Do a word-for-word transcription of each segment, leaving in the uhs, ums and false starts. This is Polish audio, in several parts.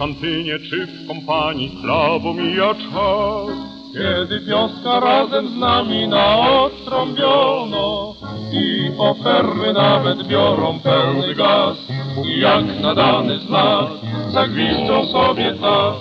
kantynie czy w kompanii słabo mija czas. Kiedy wioska razem z nami na odtrąbiono i ofermy nawet biorą pełny gaz, i jak nadany znak zagwiżdżą sobie tak.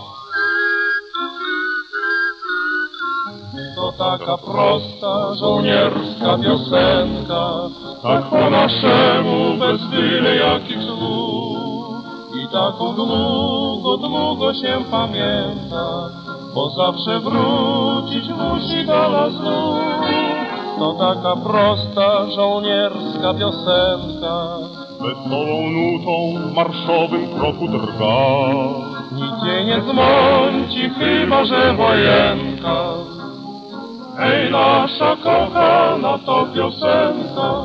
To taka prosta żołnierska piosenka, tak po naszemu bez byle jakich słów. I taką długo, długo się pamięta, bo zawsze wrócić musi do nas znów. To taka prosta żołnierska piosenka, Wesołą nutą w marszowym kroku drga. nic jej nie zmąci, chyba że wojenka. Hej, nasza kochana to piosenka.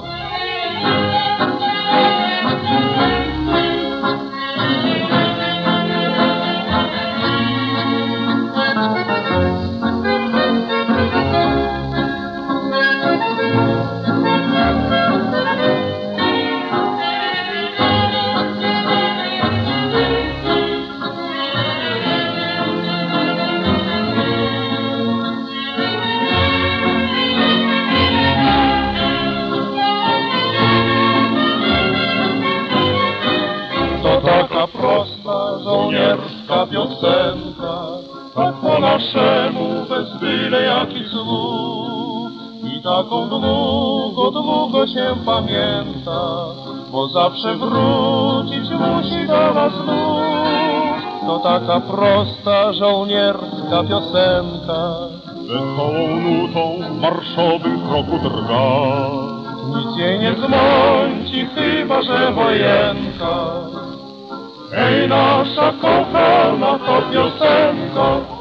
To taka prosta żołnierska piosenka, tak po naszemu bez byle jakich słów. I taką długo, długo się pamięta, bo zawsze wrócić musi do nas znów. To taka prosta żołnierska piosenka, Wesołą nutą w marszowym kroku drga. nic jej nie zmąci, chyba że wojenka. Hej, nasza kochana to piosenka.